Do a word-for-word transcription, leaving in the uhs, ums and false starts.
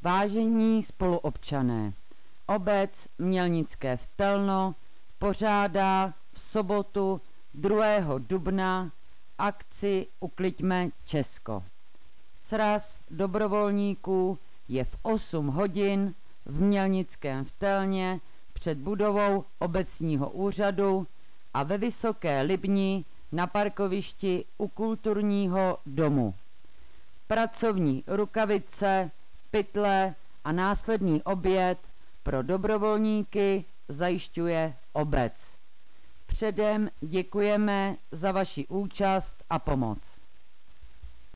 Vážení spoluobčané, obec Mělnické Stelno pořádá v sobotu druhého dubna akci Ukliďme Česko. Sraz dobrovolníků je v osm hodin v Mělnickém Stelně před budovou obecního úřadu a ve Vysoké Libni na parkovišti u kulturního domu. Pracovní rukavice, pytle a následný oběd pro dobrovolníky zajišťuje obec. Předem děkujeme za vaši účast a pomoc.